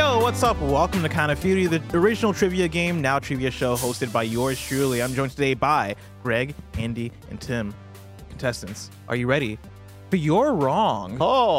Yo, what's up? Welcome to Kind of Fury, the original trivia game, now trivia show hosted by yours truly. I'm joined today by Greg, Andy, and Tim. Contestants, are you ready? But you're wrong.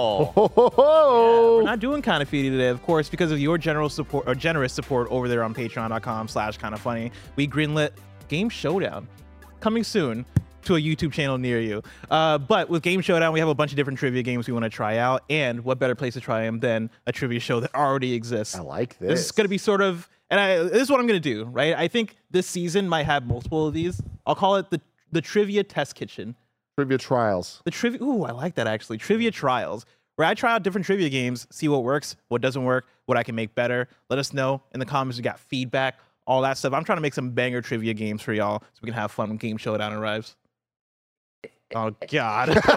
We're not doing Kind of Fury today, of course, because of your generous support over there on patreon.com/kindoffunny. We greenlit Game Showdown, coming soon to a YouTube channel near you. But with Game Showdown, we have a bunch of different trivia games we want to try out, and what better place to try them than a trivia show that already exists. I like this. This is going to be sort of, this is what I'm going to do, right? I think this season might have multiple of these. I'll call it the Trivia Test Kitchen. Trivia trials. Ooh, I like that actually. Trivia trials, where I try out different trivia games, see what works, what doesn't work, what I can make better. Let us know in the comments. We got feedback, all that stuff. I'm trying to make some banger trivia games for y'all so we can have fun when Game Showdown arrives. Oh God! It's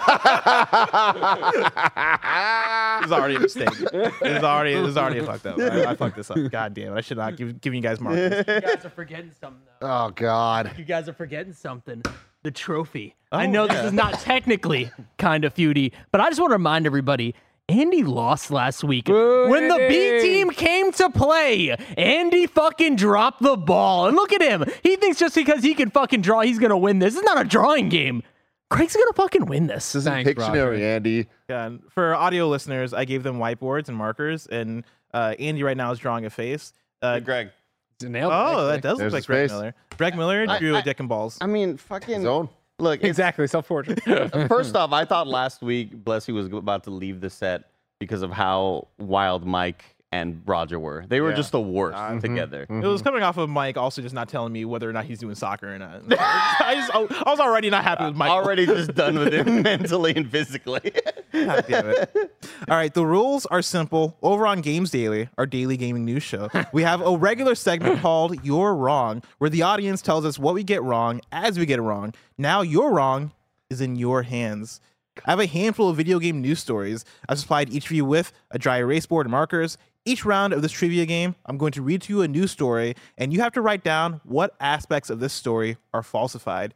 already a mistake. It's already a fucked up. I fucked this up. God damn it! I should not giving you guys marks. You guys are forgetting something, though. Oh God! You guys are forgetting something. The trophy. Oh, I know yeah. this is not technically kind of feudy, but I just want to remind everybody. Andy lost last week. Boo, when the B Andy. team came to play, Andy fucking dropped the ball. And look at him. He thinks just because he can fucking draw, he's going to win this. It's not a drawing game. Craig's going to fucking win this. This is Thanks, Pictionary, Roger. Andy. Yeah, for audio listeners, I gave them whiteboards and markers, and Andy right now is drawing a face. Greg. Nailed it, Oh, that actually. does There's look like his Greg face. Miller. Greg Miller drew a dick and balls. I mean, fucking Zone. look. It's, Exactly, self-portrait. first off, I thought last week Blessy was about to leave the set because of how wild Mike and Roger were. They were Yeah. just the worst together. It was coming off of Mike also just not telling me whether or not he's doing soccer or not. I was already not happy with Mike. Already just done with him mentally and physically. God damn it. All right, the rules are simple. Over on Games Daily, our daily gaming news show, we have a regular segment called You're Wrong, where the audience tells us what we get wrong as we get it wrong. Now You're Wrong is in your hands. I have a handful of video game news stories. I've supplied each of you with a dry erase board and markers. Each round of this trivia game, I'm going to read to you a news story, and you have to write down what aspects of this story are falsified.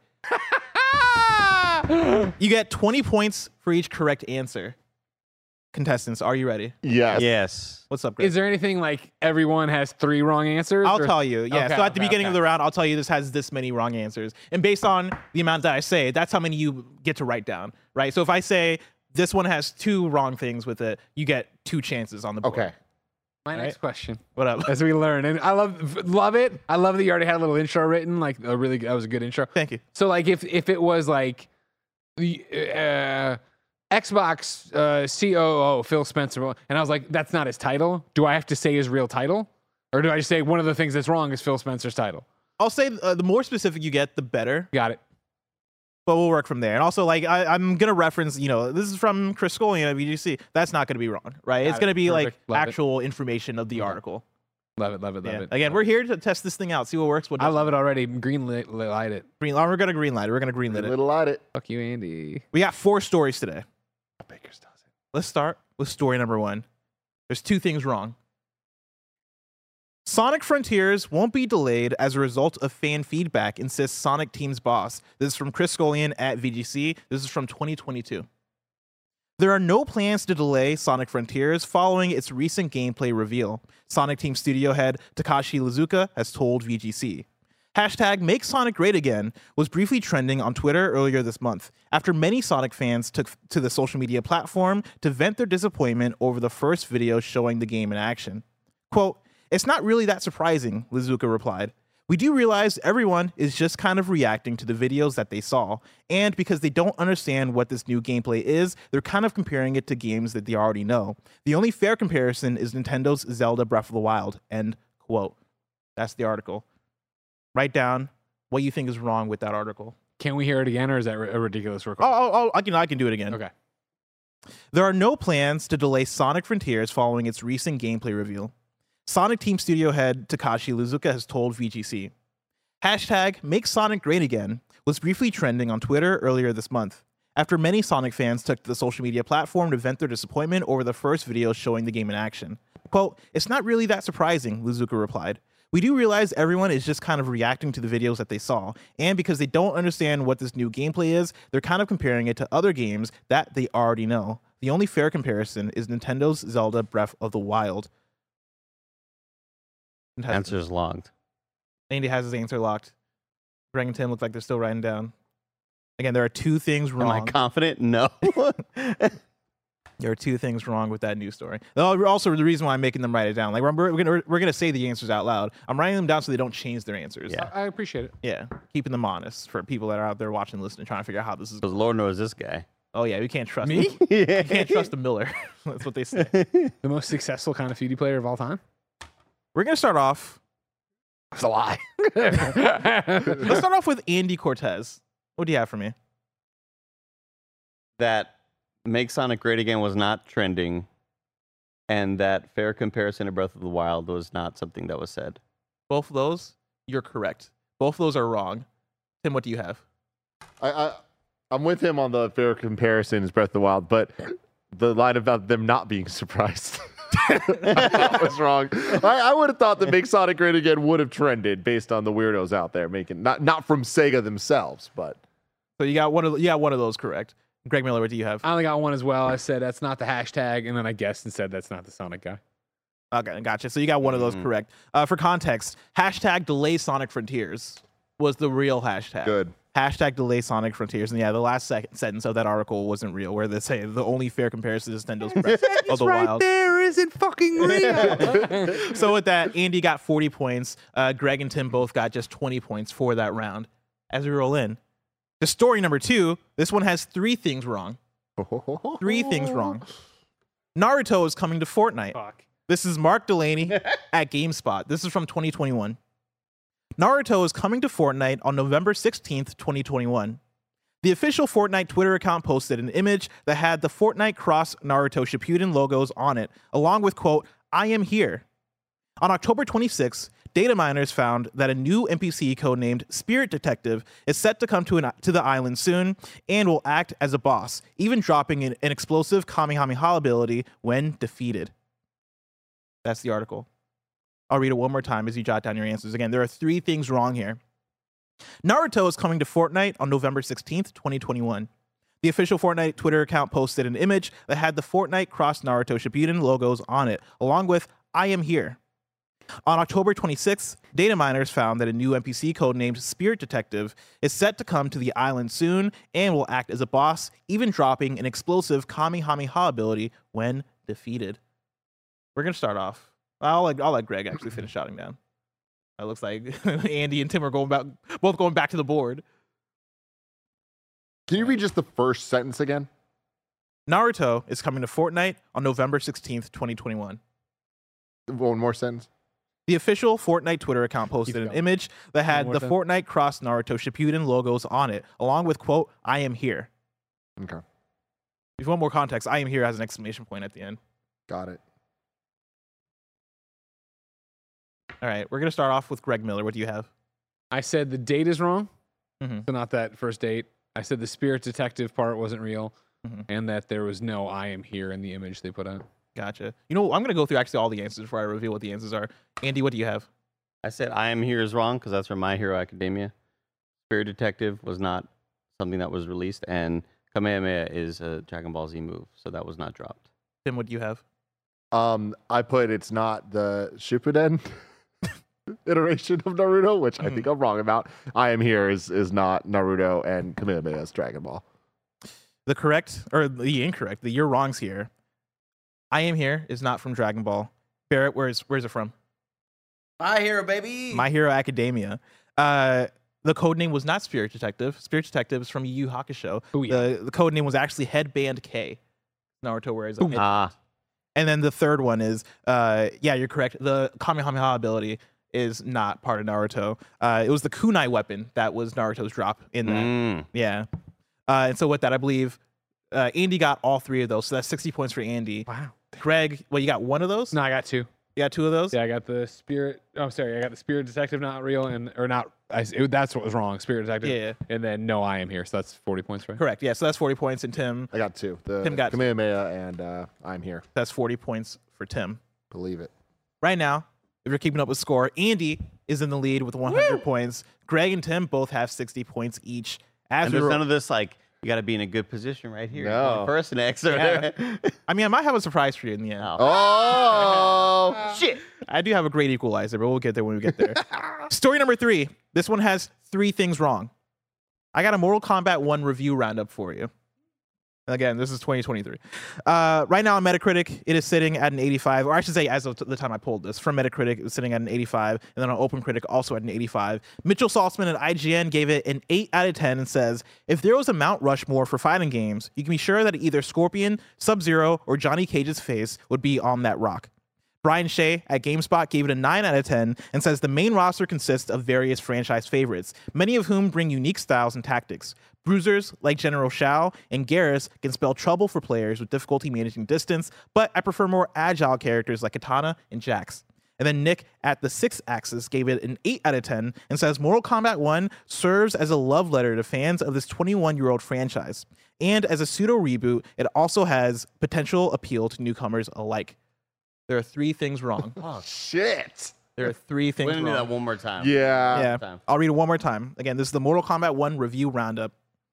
You get 20 points for each correct answer. Contestants, are you ready? Yes. Yes. What's up, Greg? Is there anything like everyone has 3 wrong answers? I'll or- tell you. Yeah. Okay, So at the okay, beginning of okay. the round, I'll tell you this has this many wrong answers. And based on the amount that I say, that's how many you get to write down, right? So if I say this one has 2 wrong things with it, you get 2 chances on the board. Okay. My next question, What up? as we learn, and I love it. I love that you already had a little intro written, like that was a good intro. Thank you. So like if it was like the Xbox COO Phil Spencer, and I was like, that's not his title. Do I have to say his real title, or do I just say one of the things that's wrong is Phil Spencer's title? I'll say the more specific you get, the better. Got it. But we'll work from there. And also, like, I'm going to reference, this is from Chris Scullion at VGC. That's not going to be wrong, right? It's Got going it. to be like Perfect. Love it. actual information of the article. Love it. Love it. Love Yeah. it. Again, we're here to test this thing out, see what works, what I doesn't. love it already. Green light it. We're going to green light it. We're going to green light it. Little at it. Fuck you, Andy. We got 4 stories today. Baker's does it. Let's start with story number 1. There's 2 things wrong. Sonic Frontiers won't be delayed as a result of fan feedback, insists Sonic Team's boss. This is from Chris Scullion at VGC. This is from 2022. There are no plans to delay Sonic Frontiers following its recent gameplay reveal, Sonic Team studio head Takashi Iizuka has told VGC. Hashtag Make Sonic Great Again was briefly trending on Twitter earlier this month after many Sonic fans took to the social media platform to vent their disappointment over the first video showing the game in action. Quote, "It's not really that surprising," Iizuka replied. "We do realize everyone is just kind of reacting to the videos that they saw, and because they don't understand what this new gameplay is, they're kind of comparing it to games that they already know. The only fair comparison is Nintendo's Zelda Breath of the Wild," end quote. That's the article. Write down what you think is wrong with that article. Can we hear it again, or is that a ridiculous request? I can do it again. Okay. There are no plans to delay Sonic Frontiers following its recent gameplay reveal. Sonic Team studio head Takashi Iizuka has told VGC. Hashtag Make Sonic Great Again was briefly trending on Twitter earlier this month, after many Sonic fans took to the social media platform to vent their disappointment over the first video showing the game in action. Quote, "It's not really that surprising," Iizuka replied. "We do realize everyone is just kind of reacting to the videos that they saw, and because they don't understand what this new gameplay is, they're kind of comparing it to other games that they already know. The only fair comparison is Nintendo's Zelda Breath of the Wild." Answer's logged. Andy has his answer locked. Greg and Tim look like they're still writing down. Again, there are two things Am wrong. I confident? No. There are two things wrong with that news story. Also, the reason why I'm making them write it down, like we're gonna say the answers out loud. I'm writing them down so they don't change their answers. Yeah. I appreciate it. Yeah, keeping them honest for people that are out there watching, listening, trying to figure out how this is. Because Lord knows this guy. Oh yeah, we can't trust Me? You can't trust the Miller. That's what they say. The most successful kind of foodie player of all time. We're gonna start off. That's a lie. Let's start off with Andy Cortez. What do you have for me? That Make Sonic Great Again was not trending, and that fair comparison to Breath of the Wild was not something that was said. Both of those, you're correct. Both of those are wrong. Tim, what do you have? I'm with him on the fair comparison is Breath of the Wild, but the line about them not being surprised that was wrong. I would have thought that Make Sonic Great Again would have trended based on the weirdos out there making not from Sega themselves, but So you got one of those correct. Greg Miller, what do you have? I only got one as well. I said that's not the hashtag, and then I guessed and said that's not the Sonic guy. Okay, gotcha. So you got one of those correct. For context, hashtag delay Sonic Frontiers was the real hashtag. good. Hashtag delay Sonic Frontiers. And yeah, the last sentence of that article wasn't real, where they say the only fair comparison is Nintendo's Breath of the Wild. there isn't fucking real. So with that, Andy got 40 points. Greg and Tim both got just 20 points for that round. As we roll in, the story number 2, this one has 3 things wrong. 3 things wrong. Naruto is coming to Fortnite. Fuck. This is Mark Delaney at GameSpot. This is from 2021. Naruto is coming to Fortnite on November 16th, 2021. The official Fortnite Twitter account posted an image that had the Fortnite Cross Naruto Shippuden logos on it, along with, quote, "I am here." On October 26th, data miners found that a new NPC codenamed Spirit Detective is set to come to the island soon and will act as a boss, even dropping an explosive Kamehameha ability when defeated. That's the article. I'll read it one more time as you jot down your answers. Again, there are 3 things wrong here. Naruto is coming to Fortnite on November 16th, 2021. The official Fortnite Twitter account posted an image that had the Fortnite Cross Naruto Shippuden logos on it, along with "I am here." On October 26th, data miners found that a new NPC codenamed Spirit Detective is set to come to the island soon and will act as a boss, even dropping an explosive Kamehameha ability when defeated. We're going to start off. I'll let Greg actually finish shouting down. It looks like Andy and Tim are both going back to the board. Can you read just the first sentence again? Naruto is coming to Fortnite on November 16th, 2021. One more sentence. The official Fortnite Twitter account posted an image that had the time. Fortnite Cross Naruto Shippuden logos on it, along with, quote, "I am here." Okay, If you want more context, "I am here" has an exclamation point at the end. got it. All right, we're going to start off with Greg Miller. What do you have? I said the date is wrong, Mhm. so not that first date. I said the Spirit Detective part wasn't real, Mhm. and that there was no "I am here" in the image they put out. Gotcha. You know, I'm going to go through actually all the answers before I reveal what the answers are. Andy, what do you have? I said I Am Here is wrong because that's from My Hero Academia. Spirit Detective was not something that was released, and Kamehameha is a Dragon Ball Z move, so that was not dropped. Tim, what do you have? I put it's not the Shippuden iteration of Naruto, which I think I'm wrong about. I Am Here is not Naruto, and Kamehameha is Dragon Ball. The correct, or the incorrect, you're wrongs here. I Am Here is not from Dragon Ball. Barrett, where's it from? My Hero, baby. My Hero Academia. The code name was not Spirit Detective. Spirit Detective is from Yu Yu Hakusho. Booyah. The code name was actually Headband K. Naruto wears a headband. Ah, And then the third one is, yeah, you're correct. The Kamehameha ability is not part of Naruto. It was the kunai weapon that was Naruto's drop in that. Yeah. And so with that, I believe Andy got all 3 of those. So that's 60 points for Andy. Wow. Greg, well, you got 1 of those? No, I got 2. You got 2 of those? Yeah, I got the Spirit. Oh, sorry, I got the Spirit Detective not real or not. That's what was wrong. Spirit Detective. Yeah. And then no, I Am Here. So that's 40 points, right? Correct. Yeah, so that's 40 points. And Tim, I got 2. The Tim got Kamehameha and I'm Here. that's 40 points for Tim. Believe it. Right now, if you're keeping up with score, Andy is in the lead with 100 points. Greg and Tim both have 60 points each. As and we there's none of this like You got to be in a good position right here. No. Going first next. Or I mean, I might have a surprise for you in the end. Oh, shit. I do have a great equalizer, but we'll get there when we get there. Story number 3. This one has 3 things wrong. I got a Mortal Kombat 1 review roundup for you. Again, this is 2023. Right now on Metacritic, it is sitting at an 85, or I should say as of the time I pulled this. From Metacritic, it was sitting at an 85, and then on OpenCritic, also at an 85. Mitchell Saltzman at IGN gave it an 8 out of 10 and says, if there was a Mount Rushmore for fighting games, you can be sure that either Scorpion, Sub-Zero, or Johnny Cage's face would be on that rock. Brian Shea at GameSpot gave it a 9 out of 10 and says the main roster consists of various franchise favorites, many of whom bring unique styles and tactics. Bruisers like General Shao and Garrus can spell trouble for players with difficulty managing distance, but I prefer more agile characters like Katana and Jax. And then Nick at the 6 Axis gave it an 8 out of 10 and says Mortal Kombat 1 serves as a love letter to fans of this 21-year-old franchise. And as a pseudo reboot, it also has potential appeal to newcomers alike. There are 3 things wrong. oh shit. There are 3 things We're going to wrong. do that one more time. Yeah. Yeah, time. I'll read it one more time. Again, this is the Mortal Kombat 1 review roundup.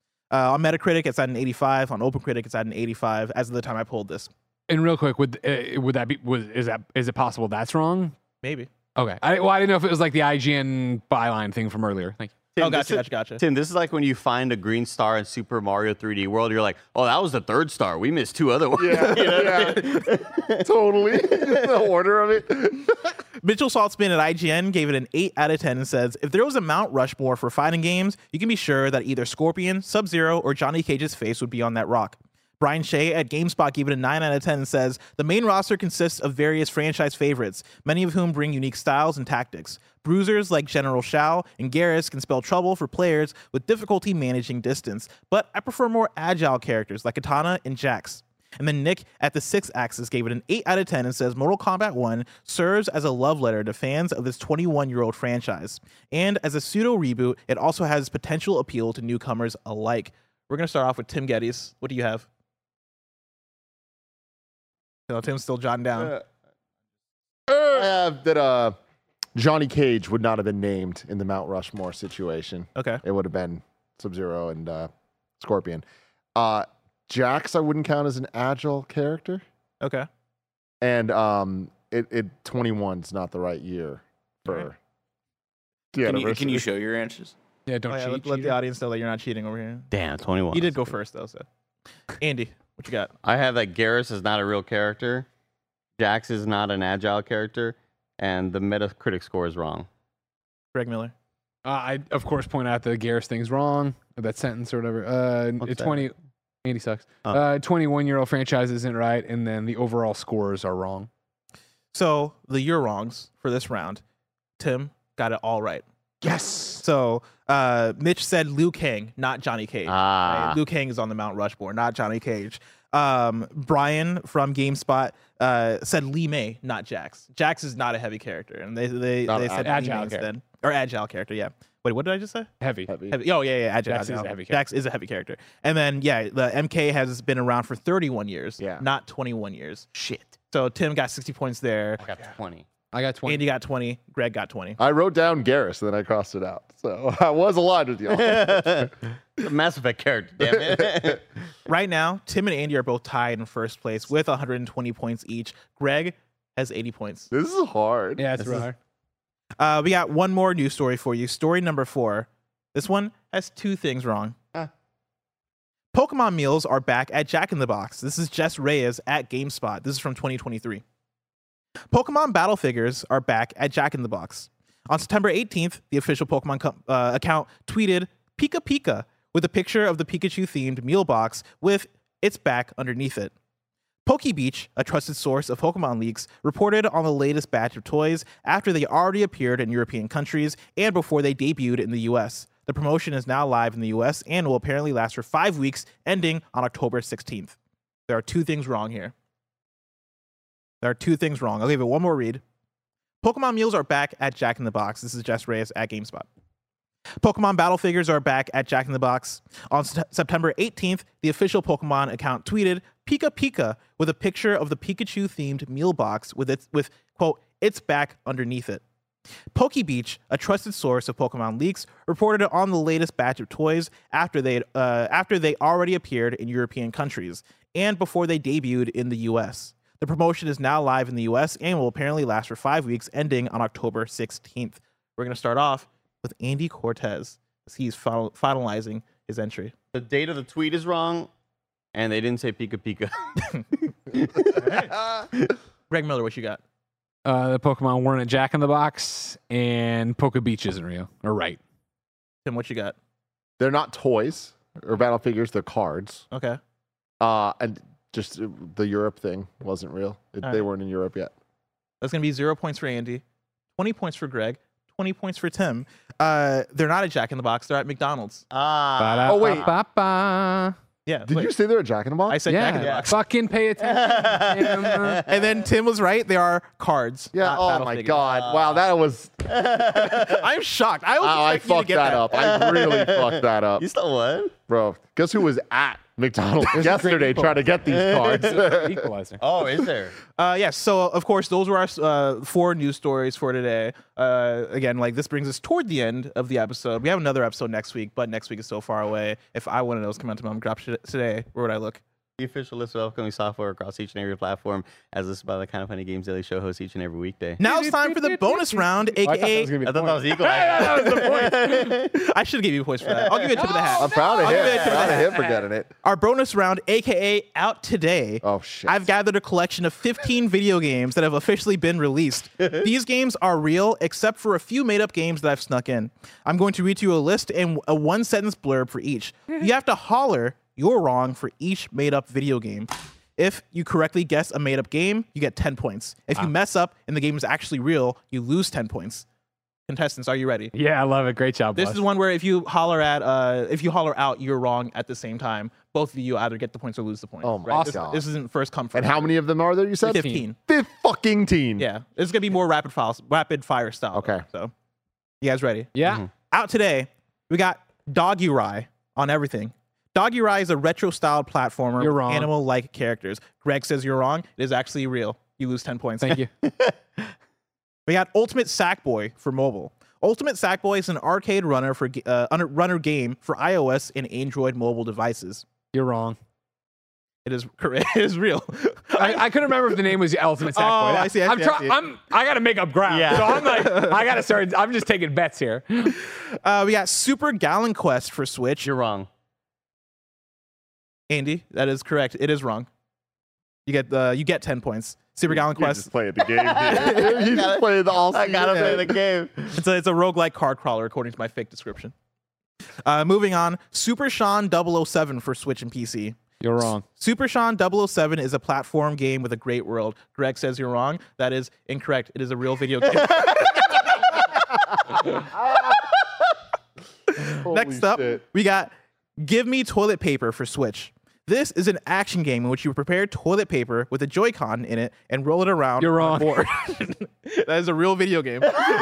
On Metacritic, it's at an 85. On OpenCritic, it's at an 85 as of the time I pulled this. And real quick, would that be is it possible that's wrong? Maybe. Okay. I didn't know if it was like the IGN byline thing from earlier. Thank you. Tim, Oh, this gotcha, is- gotcha. Tim, this is like when you find a green star in Super Mario 3D World. You're like, oh, that was the 3rd star. We missed 2 other ones. Yeah, You know what I yeah. mean? Totally. The order of it. Mitchell Saltzman at IGN gave it an 8 out of 10 and says, if there was a Mount Rushmore for fighting games, you can be sure that either Scorpion, Sub-Zero, or Johnny Cage's face would be on that rock. Brian Shea at GameSpot gave it a 9 out of 10 and says, the main roster consists of various franchise favorites, many of whom bring unique styles and tactics. Bruisers like General Shao and Garrus can spell trouble for players with difficulty managing distance, but I prefer more agile characters like Katana and Jax. And then Nick at the 6 Axis gave it an 8 out of 10 and says Mortal Kombat 1 serves as a love letter to fans of this 21-year-old franchise. And as a pseudo reboot, it also has potential appeal to newcomers alike. We're going to start off with Tim Geddes. What do you have? No, Tim's still jotting down. I have that Johnny Cage would not have been named in the Mount Rushmore situation. Okay. It would have been Sub-Zero and Scorpion. Jax I wouldn't count as an agile character. Okay. And 21's not the right year for Alright. the Can anniversary. you show your answers? Yeah, don't Oh, yeah, cheat. let the cheater. audience know that you're not cheating over here. Damn, 21. You did go first, though, so. Andy, what you got? I have that Garrus is not a real character. Jax is not an agile character. And the Metacritic score is wrong. Greg Miller. I of course point out the Garrus thing's wrong, or that sentence or whatever. What's It's that? 20. Andy sucks. Oh. 21-year-old franchise isn't right, and then the overall scores are wrong. So the you're wrongs for this round. Tim got it all right. Yes. So Mitch said Liu Kang, not Johnny Cage. Ah. Right? Liu Kang is on the Mount Rushmore, not Johnny Cage. Brian from GameSpot said Lee May, not Jax. Jax is not a heavy character, and they Not said agile Lee May character. instead, or agile character. Yeah. Wait, what did I just say? Heavy. Heavy. Oh yeah, agile. Jax is a agile. heavy Jax is a heavy character. And then yeah, the MK has been around for 31 years, Yeah. not 21 years. Shit. So Tim got 60 points there. I got 20. I got 20. Andy got 20. Greg got 20. I wrote down Garrus, then I crossed it out. So I was aligned with y'all. Mass Effect character, damn it. Right now, Tim and Andy are both tied in first place with 120 points each. Greg has 80 points. This is hard. Yeah, it's real hard. We got one more news story for you. Story number 4. This one has 2 things wrong. Pokemon meals are back at Jack in the Box. This is Jess Reyes at GameSpot. This is from 2023. Pokemon battle figures are back at Jack in the Box. On September 18th, the official Pokemon account tweeted Pika Pika with a picture of the Pikachu-themed meal box with its back underneath it. PokeBeach, a trusted source of Pokemon leaks, reported on the latest batch of toys after they already appeared in European countries and before they debuted in the US. The promotion is now live in the US and will apparently last for 5 weeks, ending on October 16th. There are 2 things wrong here. There are 2 things wrong. I'll give it one more read. Pokemon meals are back at Jack in the Box. This is Jess Reyes at GameSpot. Pokemon battle figures are back at Jack in the Box. On September 18th, the official Pokemon account tweeted Pika Pika with a picture of the Pikachu-themed meal box with quote, its back underneath it. PokeBeach, a trusted source of Pokemon leaks, reported on the latest batch of toys after they already appeared in European countries and before they debuted in the US. The promotion is now live in the US and will apparently last for 5 weeks, ending on October 16th. We're going to start off with Andy Cortez as he's finalizing his entry. The date of the tweet is wrong, and they didn't say Pika Pika. Greg Miller, what you got? The Pokemon weren't a Jack in the Box, and PokeBeach isn't real or right. Tim, what you got? They're not toys or battle figures. They're cards. Okay. And just the Europe thing wasn't real. They weren't in Europe yet. That's going to be 0 points for Andy, 20 points for Greg, 20 points for Tim. They're not at Jack in the Box. They're at McDonald's. Oh, wait. Ba-da-ba-ba. Yeah. Did you say they're a Jack in the Box? I said Jack in the Yeah, Box. fucking pay attention. And then Tim was right. They are cards. Yeah. not Oh battle my figures. God. Wow. That was. I'm shocked. I was I expecting you to fucked get that up. I really fucked that up, You still won? bro. Guess who was at McDonald's yesterday trying to get these cards? Equalizer. Oh, is there? Yeah, so of course those were our 4 news stories for today. Again, like this brings us toward the end of the episode. We have another episode next week, but next week is so far away. If I want to know what's coming out to Mom Drop today, where would I look? The official list of upcoming software across each and every platform, as listed by the Kind of Funny Games Daily Show host each and every weekday. Now it's time for the bonus round, Oh, I thought that aka was gonna be I the thought that point. was equal. That was the point. I should give you points for that. I'll give you a tip of the hat. I'm proud of I'll give him. you a tip of the Proud of hat. him for getting it. Our bonus round, aka Out Today. Oh shit. I've gathered a collection of 15 video games that have officially been released. These games are real, except for a few made-up games that I've snuck in. I'm going to read you a list and a one-sentence blurb for each. You have to holler "you're wrong" for each made-up video game. If you correctly guess a made-up game, you get 10 points. If you mess up and the game is actually real, you lose 10 points. Contestants, are you ready? Yeah, I love it. Great job, This boss. is one where if you holler out "you're wrong" at the same time, both of you either get the points or lose the points. Oh my right? God. This isn't first come first. And how many of them are there? You said 15. 15. Yeah, it's gonna be more rapid fire style. Okay. So, you guys ready? Yeah. Out today, we got Doggy on everything. Doggy is a retro-styled platformer You're with wrong. animal-like characters. Greg says you're wrong. It is actually real. You lose 10 points. Thank you. We got Ultimate Sackboy for mobile. Ultimate Sackboy is an arcade runner runner game for iOS and Android mobile devices. You're wrong. It is correct. It is real. I couldn't remember if the name was the Ultimate Sackboy. Oh, I see, I see, I see. I got to make up ground. Yeah. So I'm like, I got to start. I'm just taking bets here. We got Super Gallon Quest for Switch. You're wrong. Andy, that is correct. It is wrong. You get 10 points. Super Gallon You're Quest. just playing the game. Here. He's just playing the all. I gotta play the game. It's a roguelike card crawler according to my fake description. Moving on, Super Sean 007 for Switch and PC. You're wrong. Super Sean 007 is a platform game with a great world. Greg says you're wrong. That is incorrect. It is a real video game. Next up, we got Give Me Toilet Paper for Switch. This is an action game in which you prepare toilet paper with a Joy-Con in it and roll it around You're on a wrong. board. That is a real video game.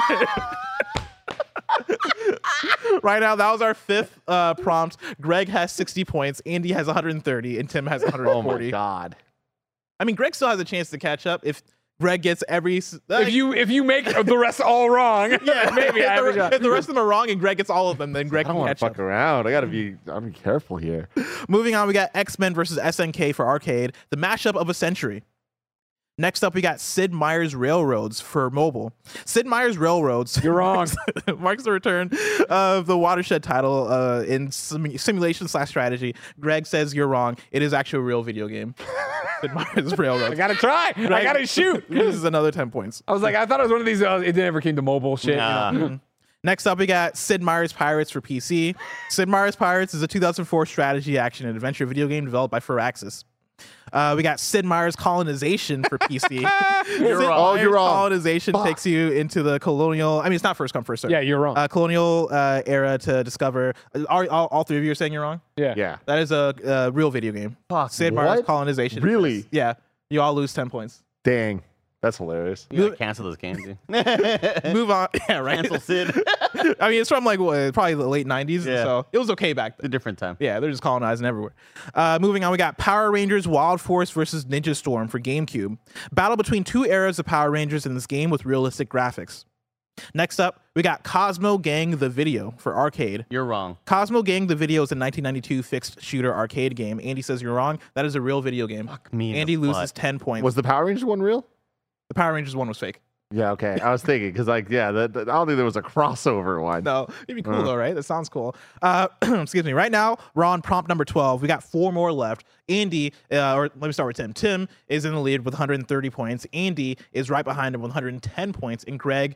Right now, that was our 5th prompt. Greg has 60 points, Andy has 130, and Tim has 140. Oh my God. I mean, Greg still has a chance to catch up if Greg gets every. If you make the rest all wrong, yeah, maybe I have a if shot. the rest of them are wrong and Greg gets all of them, then Greg I can don't want catch to up. fuck around. I'm be careful here. Moving on, we got X-Men versus SNK for arcade, the mashup of a century. Next up, we got Sid Meier's Railroads for mobile. Sid Meier's Railroads. You're wrong. marks the return of the Watershed title in simulation/strategy. Greg says you're wrong. It is actually a real video game. Sid Meier's I Railroads. gotta try. I gotta shoot. This is another 10 points. I was like, I thought it was one of these. It never came to mobile shit. Nah. You know? Next up, we got Sid Meier's Pirates for PC. Sid Meier's Pirates is a 2004 strategy, action, and adventure video game developed by Firaxis. We got Sid Meier's Colonization for PC. You're Sid wrong. Oh, Meier's you're wrong. Colonization takes you into the colonial. I mean, it's not first come first serve. Yeah, you're wrong. Colonial era to discover. All 3 of you are saying you're wrong. Yeah. Yeah. That is a real video game. Sid Meier's what? Colonization. Really? Yeah. You all lose 10 points. Dang. That's hilarious. You gotta cancel this game, dude. Move on. Yeah, right. Cancel Sid. I mean, it's from like probably the late 90s. Yeah. So it was okay back then. It's a different time. Yeah, they're just colonizing everywhere. Moving on, we got Power Rangers Wild Force versus Ninja Storm for GameCube. Battle between 2 eras of Power Rangers in this game with realistic graphics. Next up, we got Cosmo Gang the Video for arcade. You're wrong. Cosmo Gang the Video is a 1992 fixed shooter arcade game. Andy says you're wrong. That is a real video game. Fuck me. in Andy the loses butt. 10 points. Was the Power Rangers one real? The Power Rangers one was fake. Yeah, okay. I was thinking because, like, yeah, I don't think there was a crossover one. No, it'd be cool though, right? That sounds cool. Excuse me. Right now, we're on prompt number 12. We got 4 more left. Andy, or let me start with Tim. Tim is in the lead with 130 points. Andy is right behind him with 110 points. And Greg,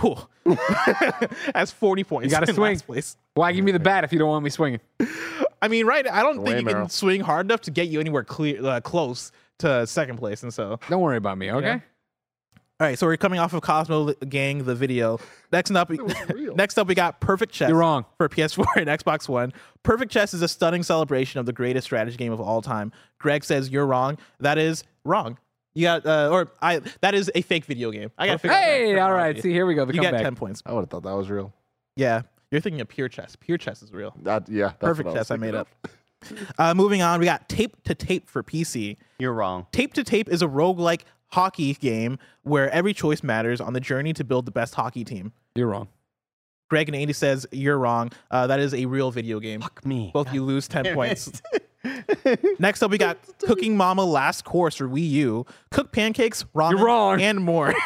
has 40 points. You got to in swing. last place. Why give me the bat if you don't want me swinging? I mean, right? I don't think Away, you can Merrill. swing hard enough to get you anywhere close to second place. And so, Don't worry about me, okay? Yeah. all right. So we're coming off of Cosmo Gang, the video. Next up, we got Perfect Chess. You're wrong. For PS4 and Xbox One. Perfect Chess is a stunning celebration of the greatest strategy game of all time. Greg says you're wrong. That is wrong. You got, that is a fake video game. I got to figure out that Hey, all right. terminology. See, here we go. The You got comeback. 10 points. I would have thought that was real. Yeah. You're thinking of Pure Chess. Pure Chess is real. Yeah, that's Perfect what I was Chess I made thinking up. Moving on, we got Tape to Tape for PC. You're wrong. Tape to Tape is a roguelike hockey game where every choice matters on the journey to build the best hockey team. You're wrong. Greg and Andy says you're wrong. That is a real video game. Fuck me. Both you lose 10 points. Next up, we got Cooking Mama Last Course for Wii U. Cook pancakes, ramen, You're wrong. and more.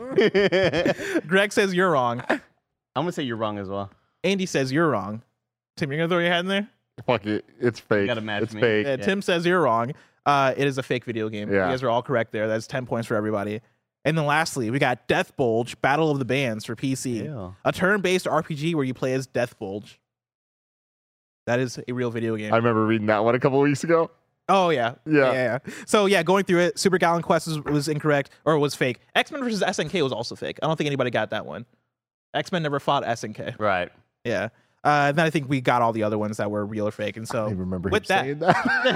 Greg says you're wrong. I'm gonna say you're wrong as well. Andy says you're wrong. Tim, you're gonna throw your hat in there? Fuck it. It's fake. gotta match it's me. fake. Yeah, Tim says you're wrong. It is a fake video game. Yeah. You guys are all correct there. That's 10 points for everybody. And then lastly, we got Death Bulge, Battle of the Bands for PC. Ew. A turn-based RPG where you play as Death Bulge. That is a real video game. I remember reading that one a couple weeks ago. Oh, yeah. Yeah. So, yeah, going through it, Super Gallon Quest was incorrect, or was fake. X-Men versus SNK was also fake. I don't think anybody got that one. X-Men never fought SNK. Right. Yeah. And then I think we got all the other ones that were real or fake. And so, I remember with him that, saying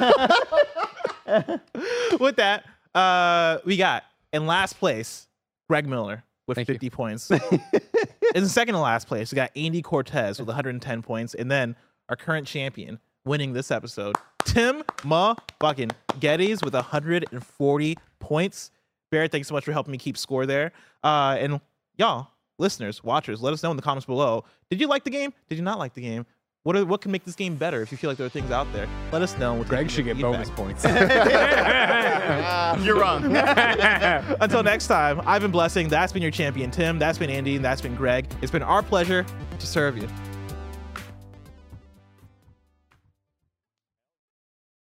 that. with that, we got in last place Greg Miller with Thank you. 50 points. In second to last place, we got Andy Cortez with 110 points, and then our current champion winning this episode, Tim fucking Geddes with 140 points. Barrett, thanks so much for helping me keep score there. And y'all, listeners, watchers, let us know in the comments below. Did you like the game? Did you not like the game? What can make this game better if you feel like there are things out there? Let us know. We'll take Greg should your get bonus feedback. points. You're wrong. Until next time, I've been Blessing. That's been your champion, Tim. That's been Andy. And that's been Greg. It's been our pleasure to serve you.